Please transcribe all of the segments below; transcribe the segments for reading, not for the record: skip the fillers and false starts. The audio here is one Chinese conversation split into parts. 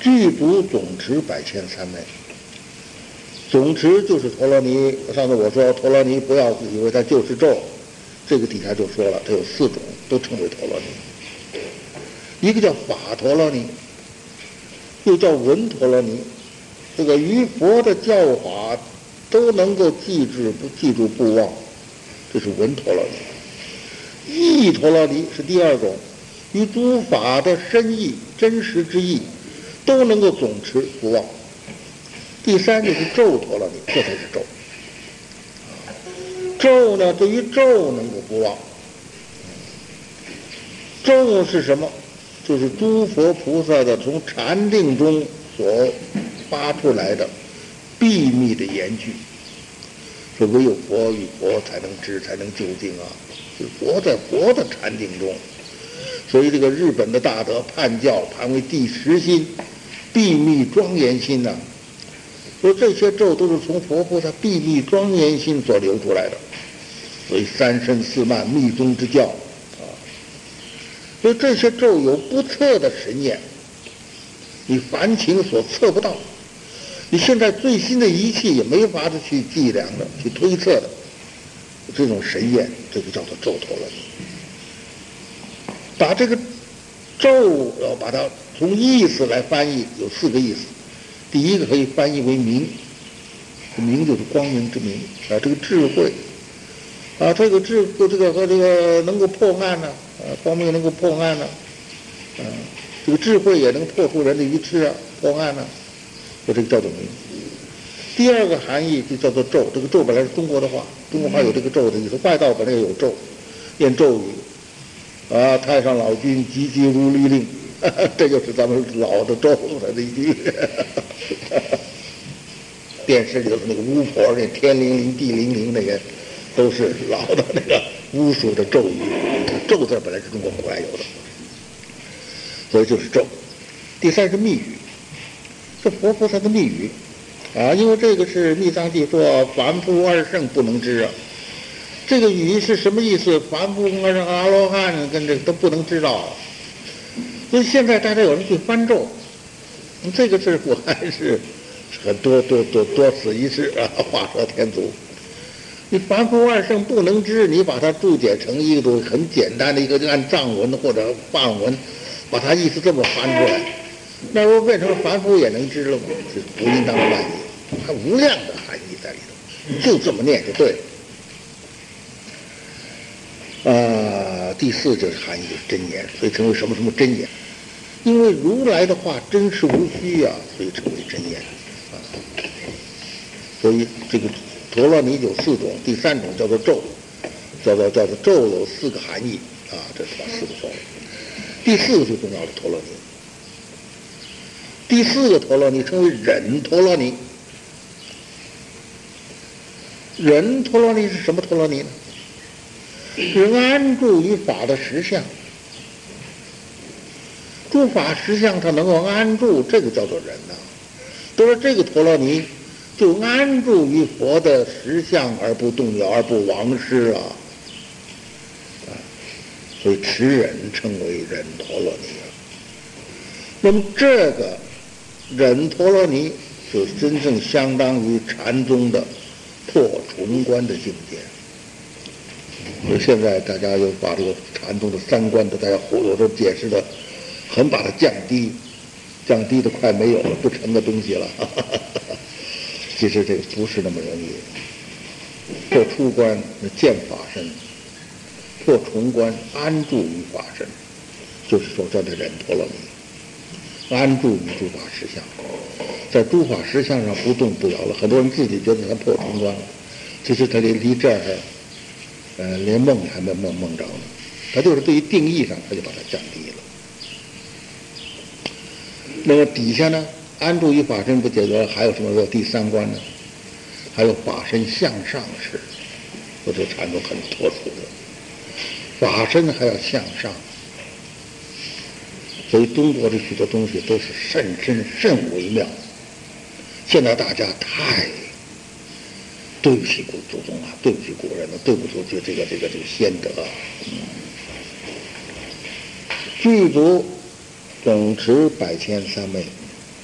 具足总持百千三昧。总持就是陀罗尼，上次我说陀罗尼不要以为它就是咒，这个底下就说了，它有4种，都称为陀罗尼。一个叫法陀罗尼，又叫文陀罗尼，这个于佛的教法都能够记住不忘，这是文陀罗尼。义陀罗尼是第2种，于诸法的深意真实之意都能够总持不忘。第3就是咒陀罗尼，这才是咒。咒呢，对于咒能够不忘。咒是什么？就是诸佛菩萨的从禅定中所发出来的秘密的言句，说唯有佛与佛才能知，才能究竟啊！是佛在佛的禅定中，所以这个日本的大德判教判为第10心，秘密庄严心呐。所以这些咒都是从佛菩萨秘密庄严心所流出来的，所以3身4慢密宗之教啊。所以这些咒有不测的神验，你凡情所测不到，你现在最新的仪器也没法子去计量的、去推测的这种神验，这就叫做咒陀罗尼。把这个咒要把它从意思来翻译，有4个意思。第一个可以翻译为明，明就是光明之明啊，这个智慧啊，这个和这个能够破暗呢，光明能够破暗呢，这个智慧也能破除人的愚痴啊，破暗呢，这个叫做明。第2个含义就叫做咒，这个咒本来是中国的话，中国话有这个咒的意思，外道本来也有咒，念咒语啊，太上老君急急如律令。这就是咱们老的咒的一句。电视里头那个巫婆那天灵灵地灵灵那个，都是老的那个巫术的咒语。咒字本来是中国古来有的，所以就是咒。第3是密语，这佛菩萨的密语啊，因为这个是密藏记说凡夫2圣不能知啊。这个语是什么意思？凡夫2圣阿罗汉跟这个都不能知道。所以现在大家有人去翻咒，这个事我还是很多此一事啊，画蛇添足。你凡夫2圣不能知，你把它注解成一个很简单的一个按藏文或者梵文，把它意思这么翻出来，那不变成了凡夫也能知了吗？是不应当乱译，它无量的含义在里头，就这么念就对了。第4就是含义就是真言，所以成为什么真言。因为如来的话真实无虚啊，所以成为真言啊。所以这个陀罗尼有4种，第3种叫做咒，叫做咒有4个含义啊，这是把4个说了。第4个最重要的陀罗尼，第4个陀罗尼称为忍陀罗尼。忍陀罗尼是什么陀罗尼呢？是安住于法的实相，诸法实相它能够安住，这个叫做忍呐。都说这个陀罗尼就安住于佛的实相而不动摇，而不亡失啊。所以持忍称为忍陀罗尼。那么这个忍陀罗尼就真正相当于禅宗的破重关的境界。所以现在大家又把这个禅宗的3观的大家有的解释的很把它降低的快没有了，不成的东西了。其实这个不是那么容易。破出关见法身，破重关安住于法身，就是说叫这忍陀罗尼，安住于诸法实相，在诸法实相上不动不摇了。很多人自己觉得他破重关了，其实他离这儿连梦还没梦着呢，他就是对于定义上他就把它降低了。那么底下呢，安住于法身不解决了，还有什么第3关呢？还有法身向上式，我这禅宗很特殊的，法身还要向上。所以中国的许多东西都是甚深甚微妙。现在大家太对不起古祖宗啊，对不起古人了，对不起这个先德啊。具足总持百千三昧，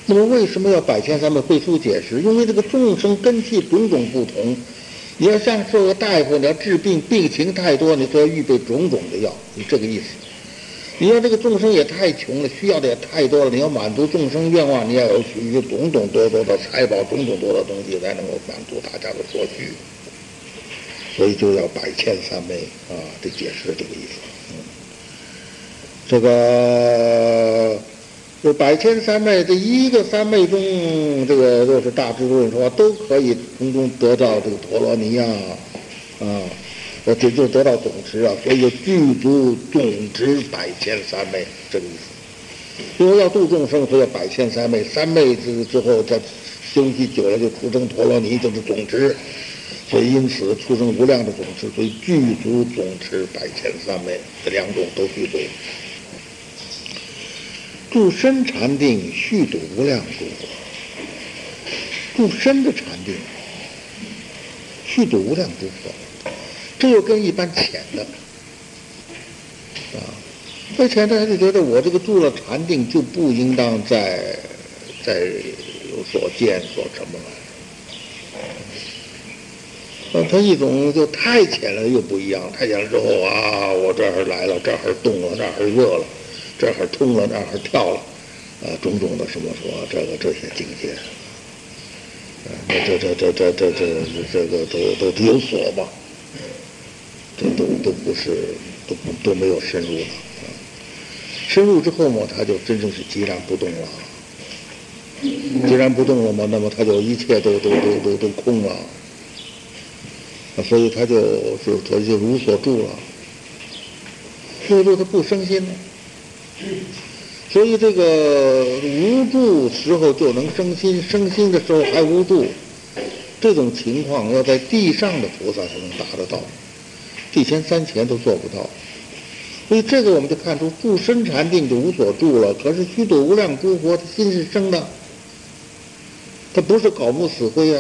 那么为什么要百千三昧会书解释？因为这个众生根器种种不同，你要像做个大夫，你要治病，病情太多，你都要预备种种的药，你这个意思。你要这个众生也太穷了，需要的也太多了，你要满足众生愿望，你要有许种种多多的财宝，种种多的东西才能够满足大家的所需。所以就要百千三昧啊，这解释这个意思。这个百千三昧，这一个三昧中，这个若是大智度论说都可以从中得到这个陀罗尼啊，这就得到总持啊，所以就具足总持百千三昧这个意思。因为要度众生，所以要百千三昧，三昧之后再修习久了就出生陀罗尼，就是总持。所以因此出生无量的总持，所以具足总持百千三昧，这两种都具足。住身禅定，续度无量诸佛。住身的禅定，续度无量诸佛，这又跟一般浅的而且大家就觉得我这个住了禅定就不应当再有所见所什么了。它一种就太浅了又不一样，太浅了之后啊，我这儿来了，这儿动了，这儿热了，这儿通了，那儿跳了，种种的什么这些境界，这个都有所吧，这都不是都没有深入了。深入之后嘛，他就真正是寂然不动了。寂然不动了嘛，那么他就一切都空了。所以他就无所住了，所以说他不生心了。所以这个无住时候就能生心，生心的时候还无住，这种情况要在地上的菩萨才能达得到，地前三前都做不到。所以这个我们就看出住身禅定就无所住了，可是虚度无量诸佛，他心是生的，他不是槁木死灰啊。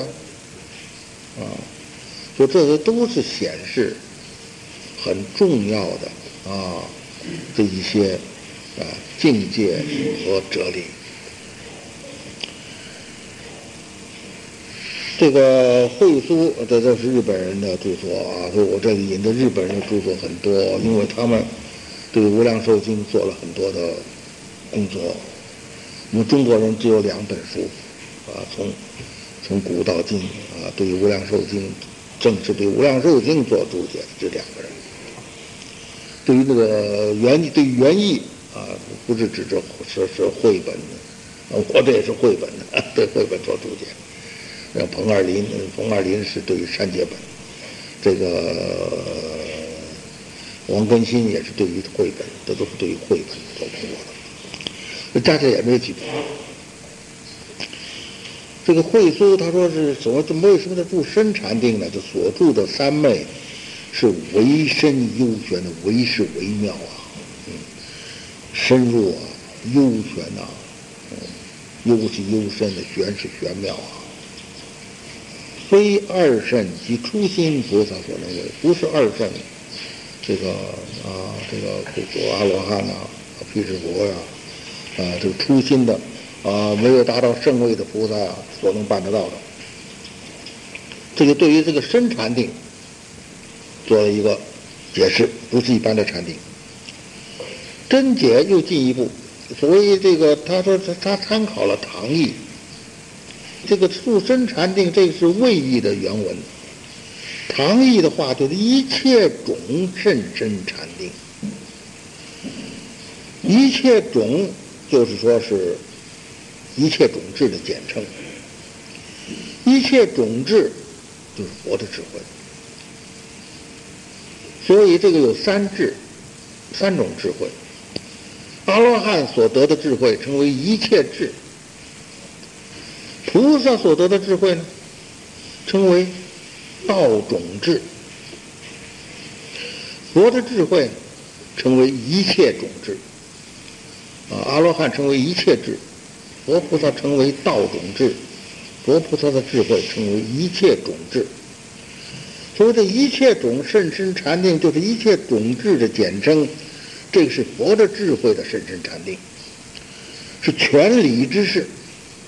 就这些都是显示很重要的这一些境界和哲理。这个慧疏，这是日本人的著作所以我这里引的日本人的著作很多，因为他们对无量寿经做了很多的工作。我们中国人只有2本书从古到今对于无量寿经。正是对无量寿经做注解的这2个人，对于那个对于原意不是指着是绘本的，我这也是绘本的，对绘本做注解。彭二林是对于删节本，这个王根新也是对于绘本，这都是对于绘本做工作的，加起来也没有几本。这个慧疏他说是为什么他住身禅定呢？就所住的三昧是微深幽玄的，微是微妙深入幽玄幽是幽深的，玄是玄妙非二圣及初心菩萨所能为，不是二圣，这个阿罗汉毗湿佛这个初心的没有达到圣位的菩萨所能办得到的。这个对于这个身禅定做了一个解释，不是一般的禅定。真解又进一步，所谓这个他说他参考了唐译，这个住身禅定这个是魏译的原文，唐译的话就是一切种甚深禅定。一切种就是说是一切种智的简称，一切种智就是佛的智慧，所以这个有3智，3种智慧。阿罗汉所得的智慧称为一切智，菩萨所得的智慧呢称为道种智，佛的智慧称为一切种智阿罗汉称为一切智，佛菩萨称为道种智，佛菩萨的智慧称为一切种智。所谓的一切种甚深禅定就是一切种智的简称，这个是佛的智慧的甚深禅定，是全理之事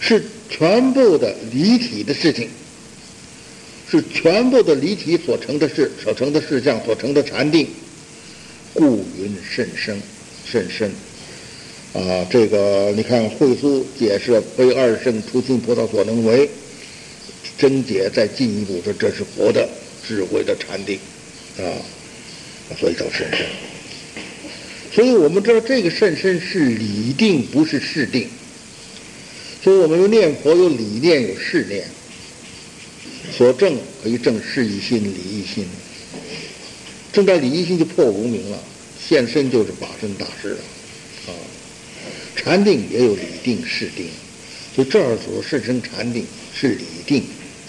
是全部的离体的事情，是全部的离体所成的事、所成的事项、所成的禅定，故云甚深，甚深。这个你看慧疏解释非二圣初心菩萨所能为，真解再进一步说这是佛的智慧的禅定所以叫甚深。所以我们知道这个甚深是理定，不是事定。所以我们有念佛，有理念，有事念。所证可以证事一心、理一心，证到理一心就破无明了，现身就是法身大事了禅定也有理定、事定，所以这儿所甚深禅定是理定。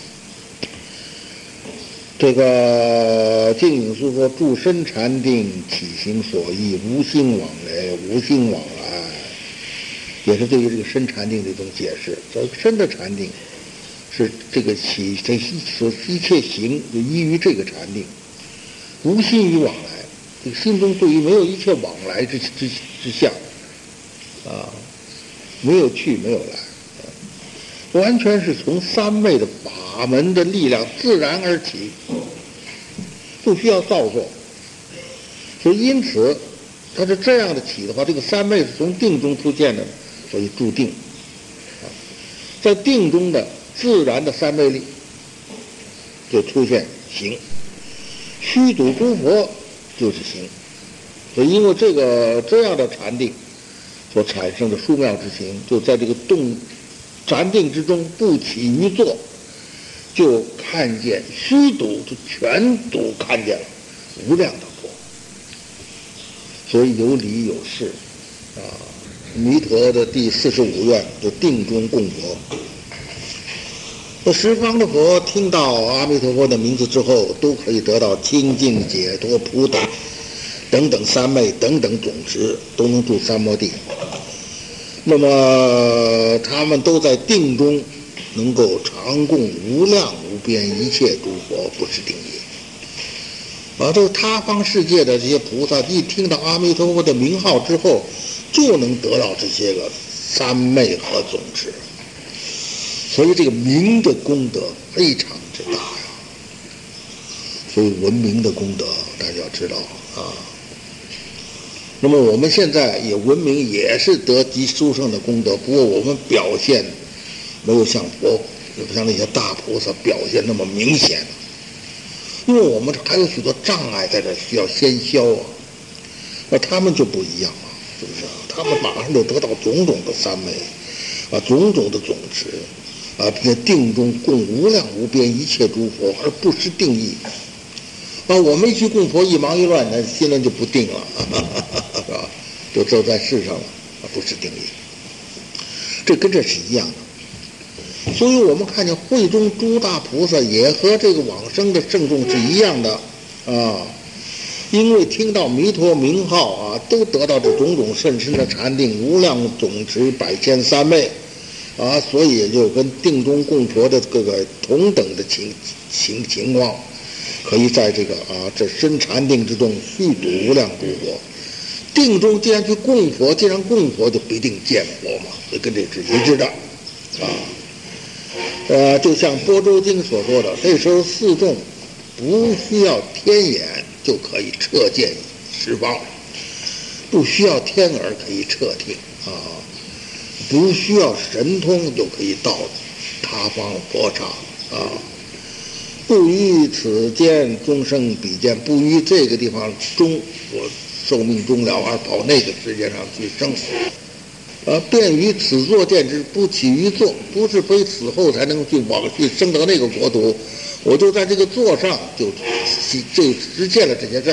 这个净影书说住身禅定，起行所依，无心往来，无心往来，也是对于这个身禅定的一种解释。所以身的禅定是这个所一切行就依于这个禅定，无心于往来，这个心中对于没有一切往来之相没有去没有来，完全是从三昧的法门的力量自然而起，不需要造作。所以因此它是这样的起的话，这个三昧是从定中出现的，所以住定在定中的自然的三昧力就出现行，虚睹诸佛就是行。所以因为这样的禅定所产生的殊妙之情，就在这个禅定之中不起于坐，就看见虚睹，就全睹看见了无量的佛。所以有理有事弥陀的第45愿就定中供佛。那十方的佛听到阿弥陀佛的名字之后，都可以得到清净解脱普等等三昧等等种子，都能住三摩地。那么他们都在定中能够常供无量无边一切诸佛，不是定业。这个他方世界的这些菩萨一听到阿弥陀佛的名号之后，就能得到这些个三昧和种子。所以这个名的功德非常之大呀。所以闻名的功德大家要知道那么我们现在也闻名，也是得极殊胜的功德，不过我们表现没有像那些大菩萨表现那么明显，因为我们还有许多障碍在这需要先消那他们就不一样了，是不是他们马上就得到种种的三昧种种的种子在定中供无量无边一切诸佛，而不失定义我们一去供佛，一忙一乱，那心里就不定了是吧？就走在世上了不是定义。这跟这是一样的。所以我们看见会中诸大菩萨也和这个往生的圣众是一样的因为听到弥陀名号都得到这种种甚深的禅定，无量总持百千三昧所以也就跟定中供佛的各个同等的情况，可以在这个这深禅定之中虚睹无量诸佛。定中既然去供佛，既然供佛就必定见佛嘛，就跟这是一致的就像《般舟经》所说的，这时候四众不需要天眼就可以彻见十方，不需要天耳可以彻听不需要神通就可以到他方佛刹不于此间终生比见，不于这个地方我寿命终了而跑那个世界上去生便于此座见之，不起于座，不是非死后才能去升到那个国土，我就在这个座上就实现了这些事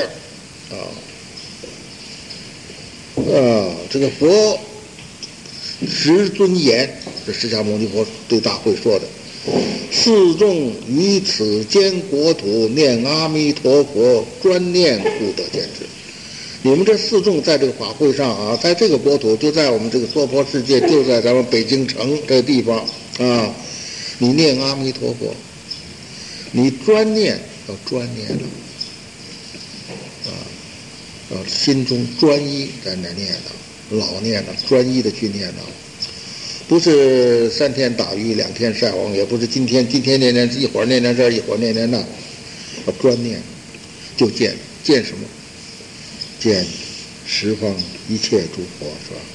儿这个佛十尊言，这释迦牟尼佛对大会说的，四众于此间国土念阿弥陀佛，专念故得见之。你们这四众在这个法会上在这个国土，就在我们这个娑婆世界，就在咱们北京城这个地方你念阿弥陀佛，你专念要专念心中专一在那念的，老念的，专一的去念的， 不是3天打鱼2天晒网，也不是今天念一会儿念这一会儿念那，专念就见什么？见十方一切诸佛，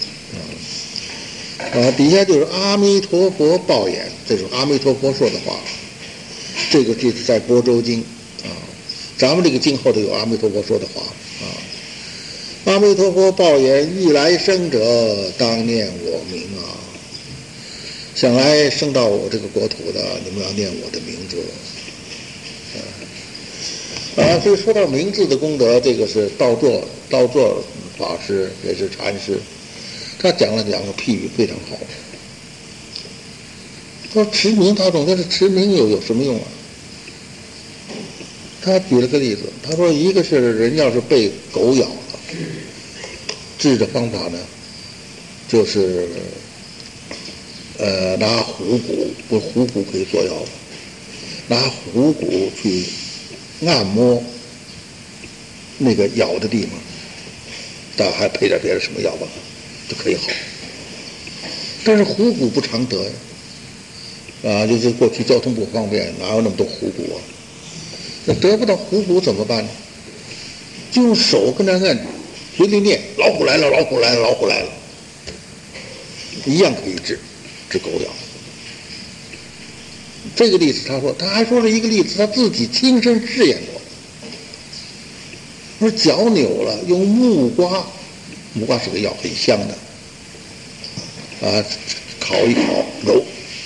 是吧？底下就是阿弥陀佛报言，这是阿弥陀佛说的话，这个就是在般舟经啊，咱们这个经后头有阿弥陀佛说的话啊。阿弥陀佛报言，欲来生者当念我名啊！想来生到我这个国土的，你们要念我的名字所以说到名字的功德，这个是道座法师也是禅师，他讲了2个譬喻非常好。他说持名，他总觉得持名有什么用啊？他举了个例子，他说一个是人要是被狗咬了，治的方法呢，就是拿虎骨，不是虎骨可以做药，拿虎骨去按摩那个咬的地方，当然还配点别的什么药吧，就可以好。但是虎骨不常得呀，就是过去交通不方便，哪有那么多虎骨啊？那得不到虎骨怎么办呢？就用手跟那按，嘴里念老虎来了，老虎来了，老虎来了，一样可以治狗咬。这个例子他还说了一个例子，他自己亲身试验过。说脚扭了，用木瓜是个药，很香的烤一烤揉。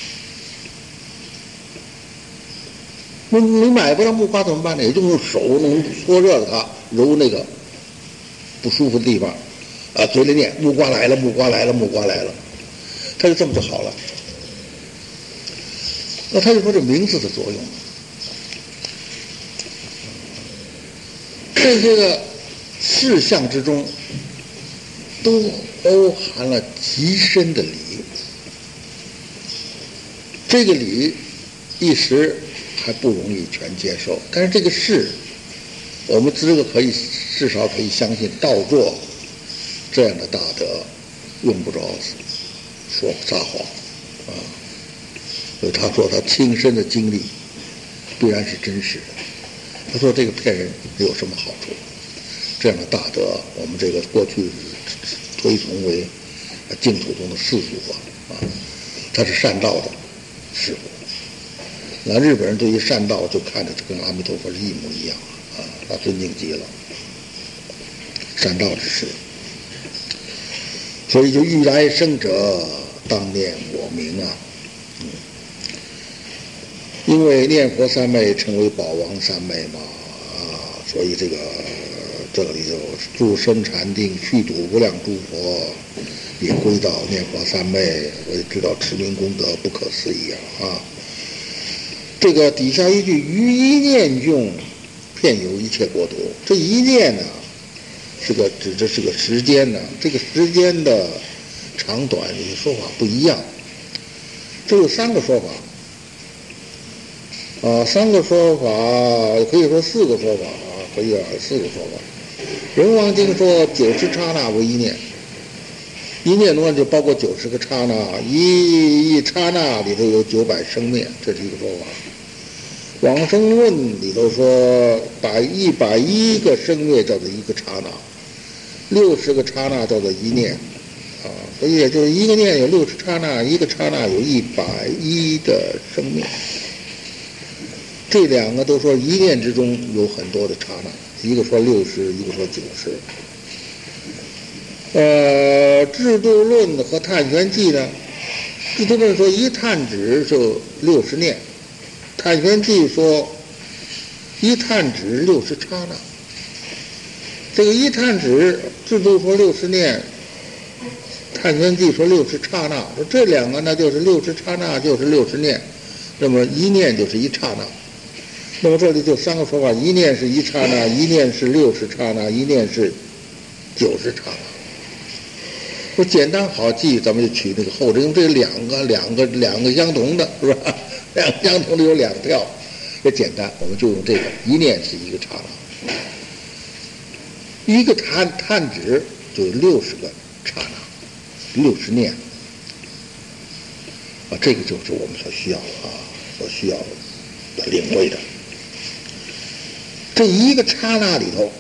你买不到木瓜怎么办呢？也就用手弄搓热了它，揉那个不舒服的地方嘴里念木瓜来了，木瓜来了，木瓜来了，他就这么就好了。那他就说这名字的作用，这些个事项之中都包含了极深的理，这个理一时还不容易全接受，但是这个事我们至少可以相信道座这样的大德用不着说撒谎所以他说他亲身的经历必然是真实的。他说这个骗人有什么好处？这样的大德，我们这个过去推崇为净土中的世祖他是善道的师傅。那日本人对于善道就看着跟阿弥陀佛是一模一样他尊敬极了，善道之师。所以就欲来生者当念我名因为念佛三昧成为宝王三昧嘛所以这里就助生禅定，去度无量诸佛，也归到念佛三昧。我也知道持名功德不可思议这个底下一句于一念中遍游一切国土，这一念指的是个时间这个时间的长短这个说法不一样，这有3个说法3个说法，可以说4个说法可以4个说法。人王经说90刹那为一念，一念中就包括90个刹那，一刹那里头有900生灭，这是一个说法。往生论里头说把110个生灭叫做一个刹那，60个刹那叫做一念所以也就是一个念有60刹那，一个刹那有110的生灭。这2个都说一念之中有很多的刹那，一个说60，一个说90。制度论和探玄记呢，制度论说一探指就60念，探玄记说一探指60刹那。这个一探指制度说60念，探玄记说60刹那，说这2个呢就是60刹那就是60念，那么一念就是一刹那。那么这里就3个说法，一念是一刹那，一念是60刹那，一念是90刹那。说简单好记，咱们就取那个后者，因为这两个相同的是吧？2个相同的有2条，也简单，我们就用这个一念是一个刹那，一个探指就有60个刹那，60念。 这个就是我们所需要的领会的。这一个刹那里头，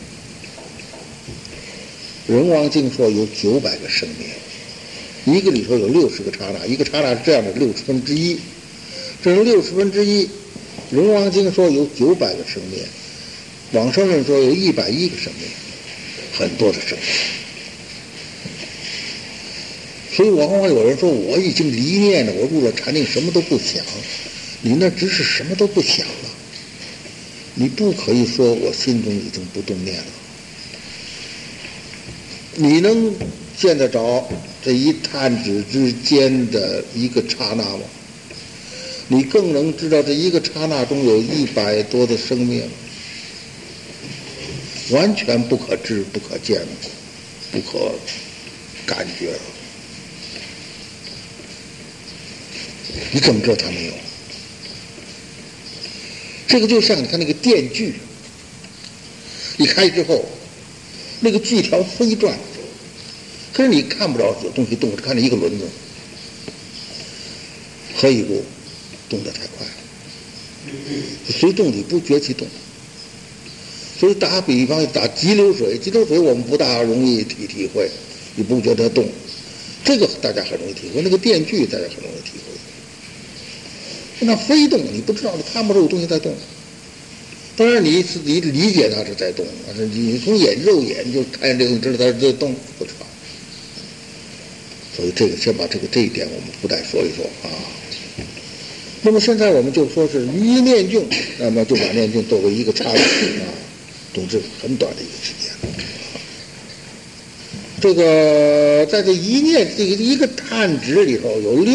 人王经说有900个生灭，一个里头有60个刹那，一个刹那是这样的1/60，这是1/60。人王经说有900个生灭，往生人说有110个生灭，很多的生灭。所以往往有人说我已经离念了，我入了禅定，什么都不想。你那只是什么都不想了，你不可以说我心中已经不动念了。你能见得着这一弹指之间的一个刹那吗？你更能知道这一个刹那中有100多的生灭吗？完全不可知、不可见、不可感觉。你怎么知道它没有？这个就像你看那个电锯，一开之后，那个锯条飞转，可是你看不着有东西动，只看着一个轮子。何以故？动得太快，随动你不觉其动。所以打比方打急流水，急流水我们不大容易体会，你不觉得动，这个大家很容易体会。那个电锯大家很容易体会。那飞动你不知道，你看不出有东西在动。当然你理解它是在动，但是你从肉眼就看见这个，你知道它是在动，不知道。所以这个先把这一点我们附带说一说啊。那么现在我们就说是一念境，那么就把念境作为一个刹那啊，总之很短的一个时间。这个在这一念这个一个探指里头有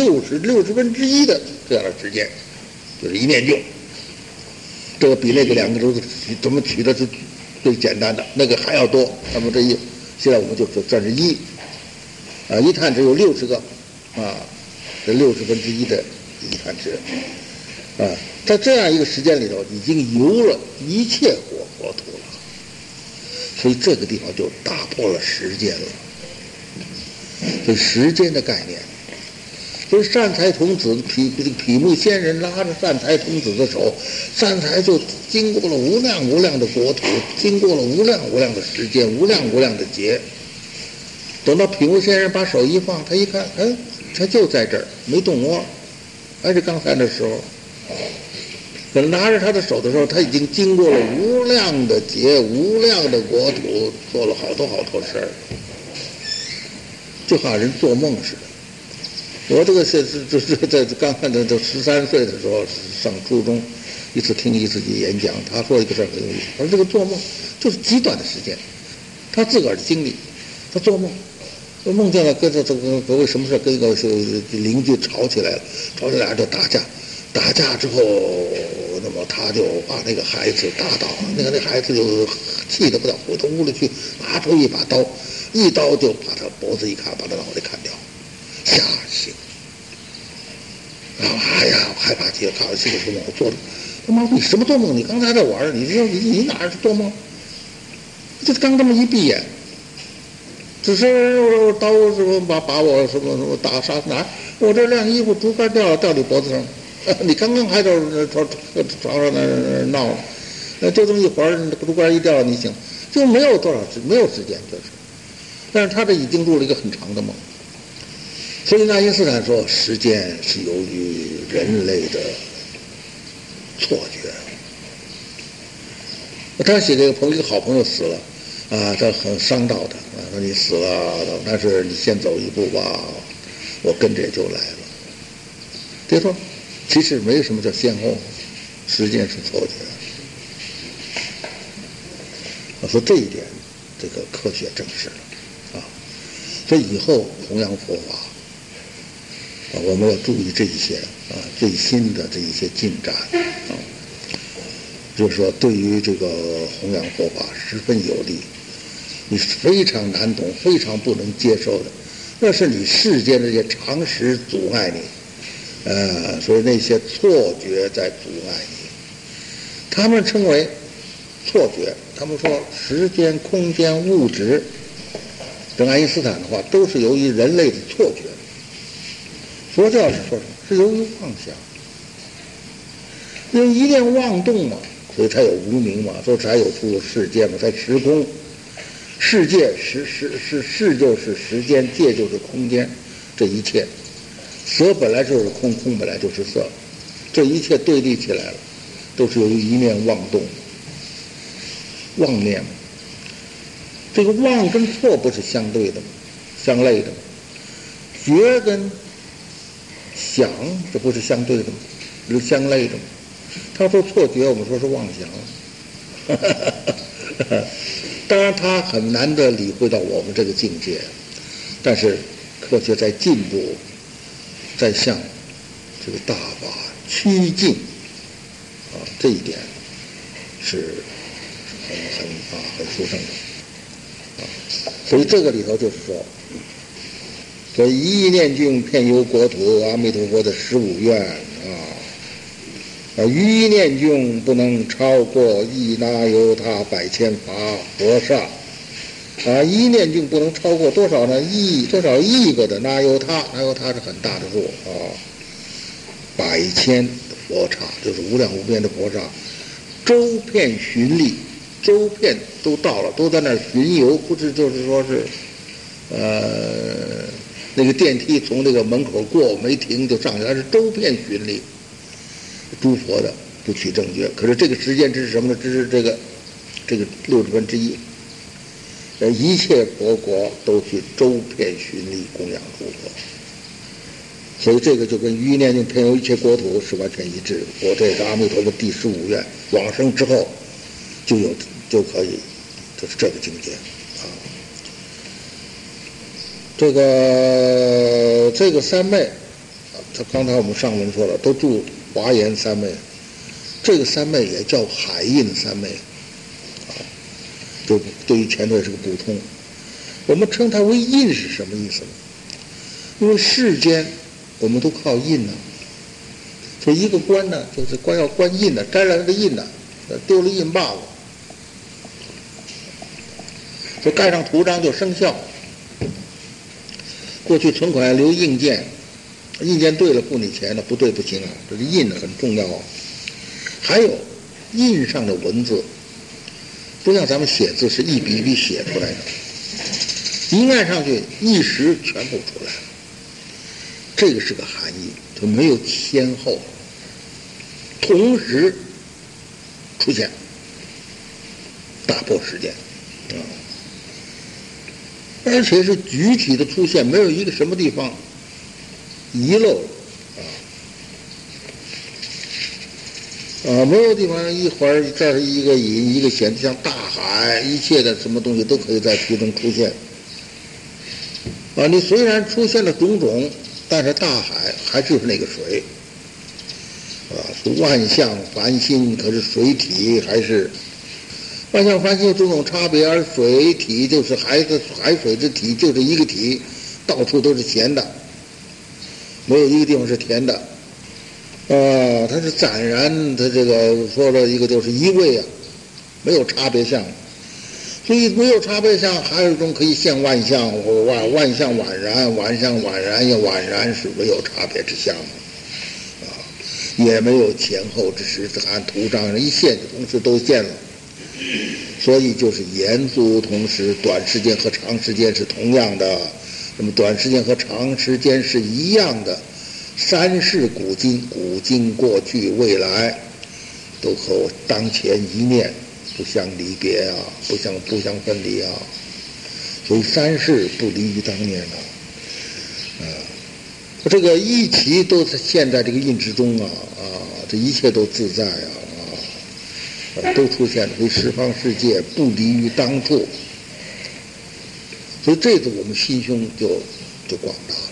60%的这样的时间，就是一念境。这个比那个2个周怎么取的是最简单的，那个还要多。那么现在我们就算是一探指有60个啊，这1/60的一探指啊，在这样一个时间里头，已经游了一切国土了，所以这个地方就打破了时间了。所以时间的概念，所以善财童子毗目仙人拉着善财童子的手，善财就经过了无量无量的国土，经过了无量无量的时间，无量无量的劫。等到毗目仙人把手一放，他一看，他就在这儿，没动窝，还是刚才的时候。等拿着他的手的时候，他已经经过了无量的劫，无量的国土，做了好多好多事儿，就好像人做梦似的。我这个是在刚看的13岁的时候上初中，一次听一次演讲，他说一个事儿很有意思，他说这个做梦就是极短的时间，他自个儿的经历，他做梦。梦见了跟为什么事跟一个邻居吵起来了，吵起来就打架之后，那么他就把那个孩子打倒，那孩子就气得不得，回到屋里去拿出一把刀，一刀就把他脖子一砍，把他脑袋砍掉，吓醒。然后害怕极了，搞这个做梦，我做的他妈你什么做梦？你刚才在玩，你哪是做梦？就刚这么一闭眼。只是刀什么把我什么打杀哪？我这晾衣服竹竿掉你脖子上，你刚刚还在床上那闹呢，就这么一会儿竹竿一掉你醒，就没有时间就是，但是他这已经入了一个很长的梦。所以爱因斯坦说，时间是由于人类的错觉。他写这个一个好朋友死了。他很伤到他说你死了，但是你先走一步吧，我跟着就来了。别说，其实没什么叫先后，时间是错觉。我说这一点，这个科学证实了所以以后弘扬佛法我们要注意这一些最新的这一些进展就是说对于这个弘扬佛法十分有利。你非常难懂，非常不能接受的，那是你世间的这些常识阻碍你，所以那些错觉在阻碍你。他们称为错觉，他们说时间、空间、物质，跟爱因斯坦的话都是由于人类的错觉。 佛教是说什么？是由于妄想，因为一念妄动嘛，所以才有无明嘛，所以才有出世界嘛，才时空。世界世就是时间，界就是空间，这一切，色本来就是空，空本来就是色，这一切对立起来了，都是由于一念妄动，妄念。这个妄跟错不是相对的吗？相类的吗？觉跟想这不是相对的吗？是相类的吗？他说错觉，我们说是妄想。当然他很难得理会到我们这个境界，但是科学在进步，在向这个大法趋近啊，这一点是很殊胜的啊。所以这个里头就是说，所以一意念境遍游国土，阿弥陀佛的15愿啊，于一念境不能超过一那由他百千法佛刹啊，一念境不能超过多少呢？多少亿个的那由他，那由他是很大的数啊，百千佛刹就是无量无边的佛刹，周遍巡历，周遍都到了，都在那儿巡游，不是就是说是那个电梯从这个门口过没停就上去，而是周遍巡历。诸佛的不取正觉，可是这个时间只是什么呢？只是这个1/60，一切佛国都去周遍巡历供养诸佛，所以这个就跟于念境遍游一切国土是完全一致。我这个阿弥陀佛第15愿往生之后就可以，就是这个境界啊。这个三昧，刚才我们上文说了，都住华严三昧，这个三昧也叫海印三昧啊，就对于前头也是个补充。我们称它为印是什么意思呢？因为世间我们都靠印呢，所以一个官呢，就是官要官印呢，摘了那个印呢，丢了印罢了，就盖上图章就生效。过去存款要留印鉴，印鉴对了付你钱了，不对不行啊，这个印很重要啊。还有印上的文字，不像咱们写字是一笔一笔写出来的，一按上去一时全部出来了，这个是个含义，就没有先后，同时出现，打破时间啊。而且是具体的出现，没有一个什么地方遗漏啊，没有地方一会儿这儿一个隐一个显，像大海，一切的什么东西都可以在其中出现啊。你虽然出现了种种，但是大海还是那个水啊，万象繁星，可是水体还是。万象繁星有种种差别，而水体就是海水之体，就是一个体，到处都是咸的，没有一个地方是甜的。它是暂然，它这个说了一个就是一味啊，没有差别相。所以没有差别相，还有一种可以现万象，万象宛然，万象宛然也宛然是没有差别之相啊，也没有前后之时，按图章一现同时都现了。所以就是严肃同时，短时间和长时间是同样的，那么短时间和长时间是一样的，三世古今过去未来都和我当前一念不相离别啊，不相分离啊，所以三世不离于当年这个一起都现在这个印之中啊，这一切都自在啊，都出现为十方世界不离于当处，所以这次我们心胸就广大了。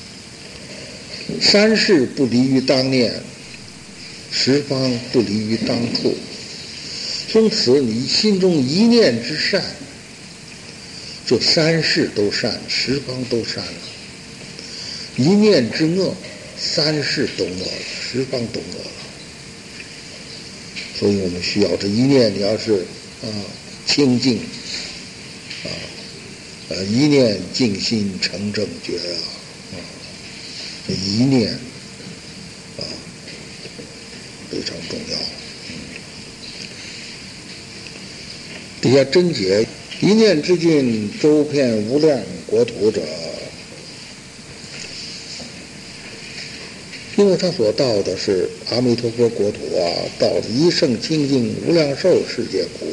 三世不离于当念，十方不离于当处。从此你心中一念之善，就三世都善，十方都善了；一念之恶，三世都恶了，十方都恶了。所以我们需要这一念，你要是清净一念静心成正觉一念非常重要。底下真解：一念之境，周遍无量国土者。因为他所到的是阿弥陀佛国土到了一圣清净无量寿世界苦，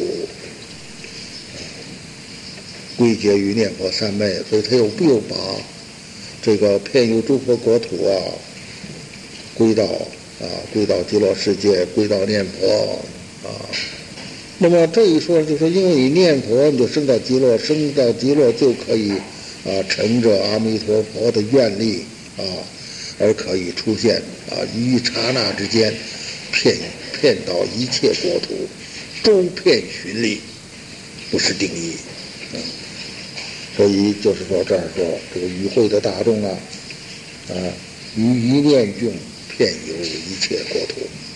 归结于念佛三昧，所以他又把这个遍游诸佛国土归到极乐世界，归到念佛那么这一说就是因为你念佛，你就升到极乐，升到极乐就可以乘着阿弥陀佛的愿力而可以出现于一刹那之间遍到一切国土，周遍巡礼，不是定义所以就是说这儿说这个与会的大众于一念境遍游一切国土。